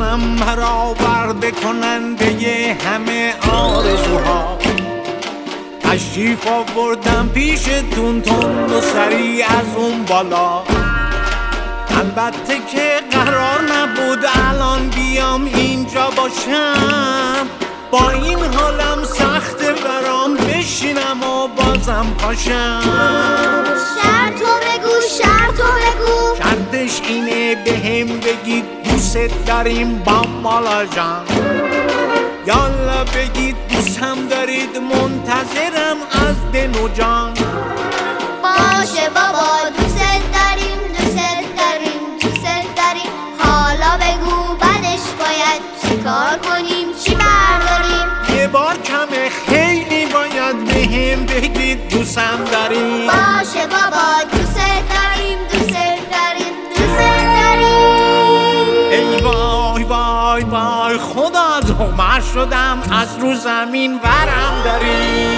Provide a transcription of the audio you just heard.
هم برآورده کننده همه آرزوها. تشریف آوردم پیشتون تند و سریع از اون بالا. البته که قرار نبود الان بیام اینجا باشم، با این حالم سخته برام بشینم و بازم پاشم. شرطو بگو، شرطو بگو. شرطش اینه بهم بگید دوست داریم بامالا جان. یالا بگید دوستم دارید، منتظرم از دل و جان. باشه بابا دوست داریم، دوست داریم، دوست داریم. حالا بگو بعدش باید چیکار کنیم، چی برداریم؟ یه بار کمه خیلی باید بهم بگید دوستم داریم. باشه بابا دوست داریم، دوست داریم، دوست داریم. ای وای وای وای خدا، زمر شدم از رو زمین ورم داریم.